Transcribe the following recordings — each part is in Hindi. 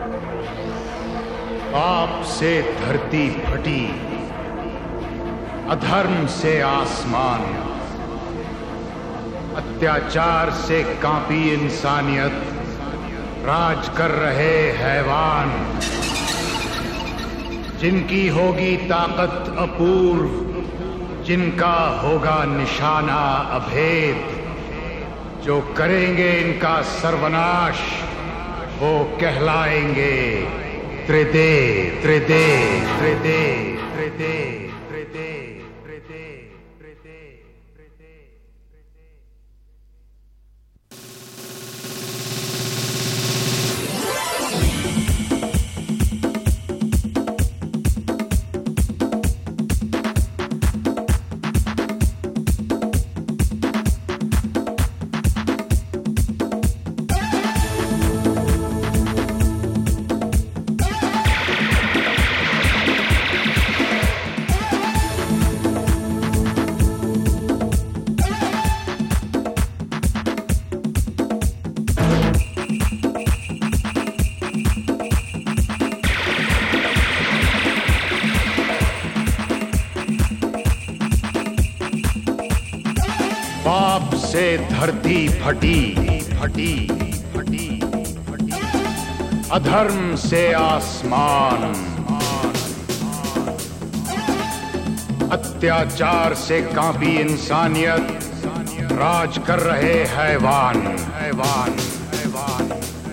पाप से धरती फटी, अधर्म से आसमान, अत्याचार से कांपी इंसानियत, राज कर रहे हैवान। जिनकी होगी ताकत अपूर्व, जिनका होगा निशाना अभेद, जो करेंगे इनका सर्वनाश, वो कहलाएंगे त्रिदेव, त्रिदेव, त्रिदेव, त्रिदेव, त्रिदेव, त्रिदेव, त्रिदेव, त्रिदेव। पाप से धरती फटी, फटी, फटी, फटी, अधर्म से आसमान, अत्याचार से कांपी इंसानियत, राज कर रहे हैवान, हैवान, हैवान।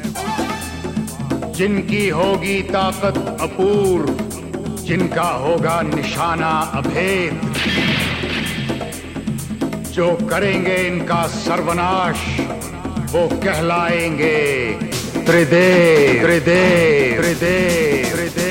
जिनकी होगी ताकत अपूर्व, जिनका होगा निशाना अभेद, जो करेंगे इनका सर्वनाश, वो कहलाएंगे त्रिदेव, त्रिदेव, त्रिदेव, त्रिदेव।